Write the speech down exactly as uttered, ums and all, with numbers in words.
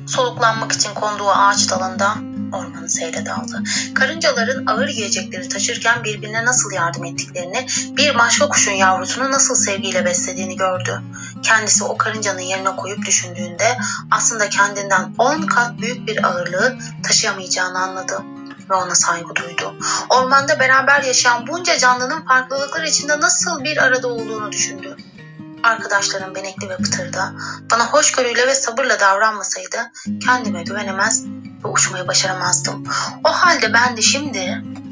Soluklanmak için konduğu ağaç dalında ormanı seyre daldı. Karıncaların ağır yiyecekleri taşırken birbirine nasıl yardım ettiklerini, bir başka kuşun yavrusunu nasıl sevgiyle beslediğini gördü. Kendisi o karıncanın yerine koyup düşündüğünde aslında kendinden on kat büyük bir ağırlığı taşıyamayacağını anladı ve ona saygı duydu. Ormanda beraber yaşayan bunca canlının farklılıklar içinde nasıl bir arada olduğunu düşündü. Arkadaşlarım Benekli ve Pıtır'da bana hoşgörüyle ve sabırla davranmasaydı kendime güvenemez ve uçmayı başaramazdım. O halde ben de şimdi